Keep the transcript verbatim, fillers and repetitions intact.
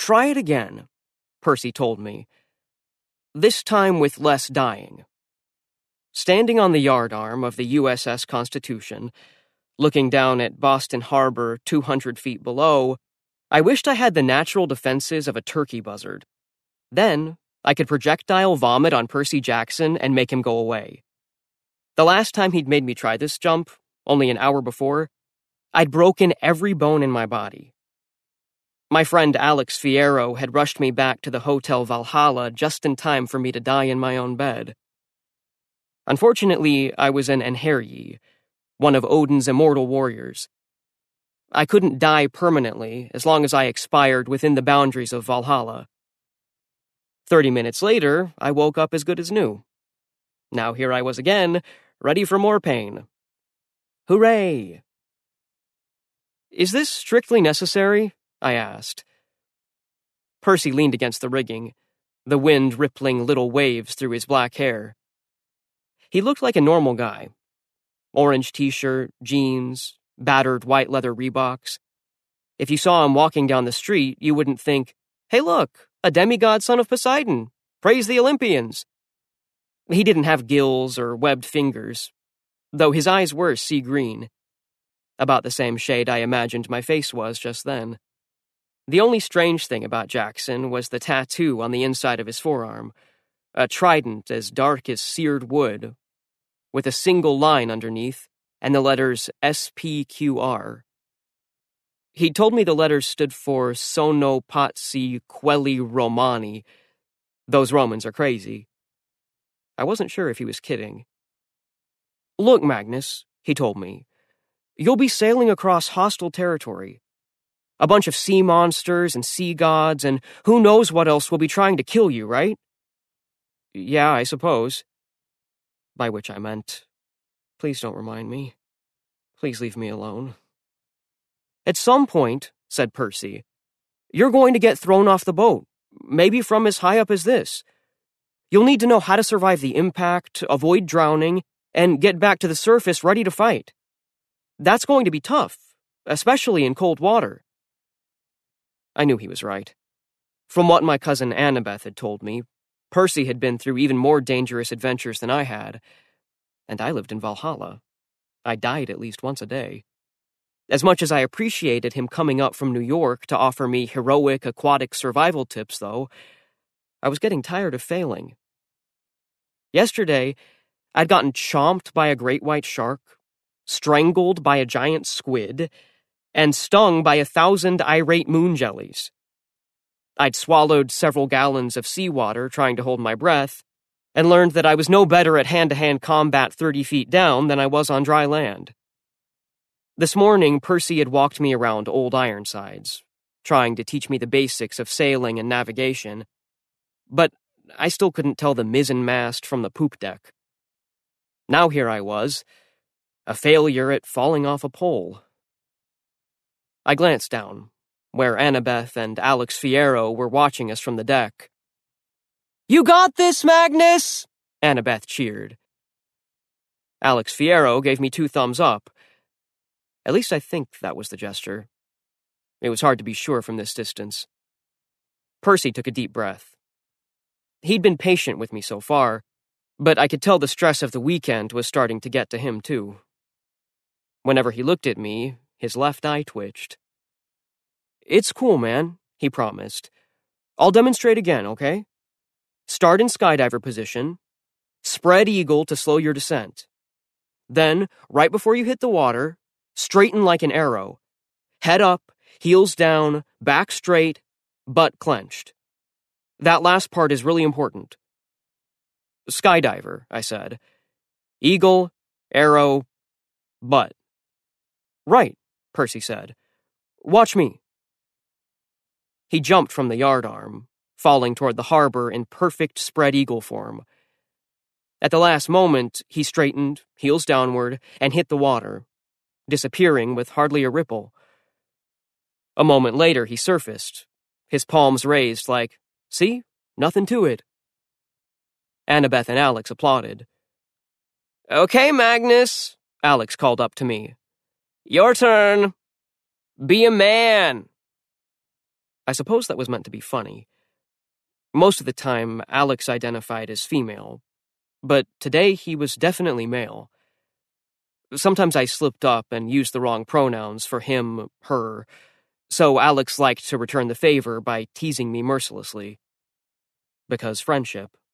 Try it again, Percy told me. This time with less dying. Standing on the yardarm of the U S S Constitution, looking down at Boston Harbor two hundred feet below, I wished I had the natural defenses of a turkey buzzard. Then, I could projectile vomit on Percy Jackson and make him go away. The last time he'd made me try this jump, only an hour before, I'd broken every bone in my body. My friend Alex Fierro had rushed me back to the Hotel Valhalla just in time for me to die in my own bed. Unfortunately, I was an Einherji, one of Odin's immortal warriors. I couldn't die permanently as long as I expired within the boundaries of Valhalla. Thirty minutes later, I woke up as good as new. Now here I was again, ready for more pain. Hooray! Is this strictly necessary? I asked. Percy leaned against the rigging, the wind rippling little waves through his black hair. He looked like a normal guy. Orange t-shirt, jeans, battered white leather Reeboks. If you saw him walking down the street, you wouldn't think, "Hey look, a demigod son of Poseidon! Praise the Olympians!" He didn't have gills or webbed fingers, though his eyes were sea green. About the same shade I imagined my face was just then. The only strange thing about Jackson was the tattoo on the inside of his forearm, a trident as dark as seared wood, with a single line underneath, and the letters S P Q R. He told me the letters stood for Sono Pazzi Quelli Romani. Those Romans are crazy. I wasn't sure if he was kidding. Look, Magnus, he told me, you'll be sailing across hostile territory. A bunch of sea monsters and sea gods, and who knows what else will be trying to kill you, right? Yeah, I suppose. By which I meant, please don't remind me. Please leave me alone. At some point, said Percy, you're going to get thrown off the boat, maybe from as high up as this. You'll need to know how to survive the impact, avoid drowning, and get back to the surface ready to fight. That's going to be tough, especially in cold water. I knew he was right. From what my cousin Annabeth had told me, Percy had been through even more dangerous adventures than I had, and I lived in Valhalla. I died at least once a day. As much as I appreciated him coming up from New York to offer me heroic aquatic survival tips, though, I was getting tired of failing. Yesterday, I'd gotten chomped by a great white shark, strangled by a giant squid, and stung by a thousand irate moon jellies. I'd swallowed several gallons of seawater trying to hold my breath, and learned that I was no better at hand-to-hand combat thirty feet down than I was on dry land. This morning, Percy had walked me around Old Ironsides, trying to teach me the basics of sailing and navigation, but I still couldn't tell the mizzenmast from the poop deck. Now here I was, a failure at falling off a pole. I glanced down, where Annabeth and Alex Fierro were watching us from the deck. You got this, Magnus! Annabeth cheered. Alex Fierro gave me two thumbs up. At least I think that was the gesture. It was hard to be sure from this distance. Percy took a deep breath. He'd been patient with me so far, but I could tell the stress of the weekend was starting to get to him, too. Whenever he looked at me, his left eye twitched. It's cool, man, he promised. I'll demonstrate again, okay? Start in skydiver position. Spread eagle to slow your descent. Then, right before you hit the water, straighten like an arrow. Head up, heels down, back straight, butt clenched. That last part is really important. Skydiver, I said. Eagle, arrow, butt. Right, Percy said. Watch me. He jumped from the yardarm, falling toward the harbor in perfect spread eagle form. At the last moment, he straightened, heels downward, and hit the water, disappearing with hardly a ripple. A moment later, he surfaced, his palms raised like, see, nothing to it. Annabeth and Alex applauded. Okay, Magnus, Alex called up to me. Your turn. Be a man. I suppose that was meant to be funny. Most of the time, Alex identified as female, but today he was definitely male. Sometimes I slipped up and used the wrong pronouns for him, her, so Alex liked to return the favor by teasing me mercilessly. Because friendship.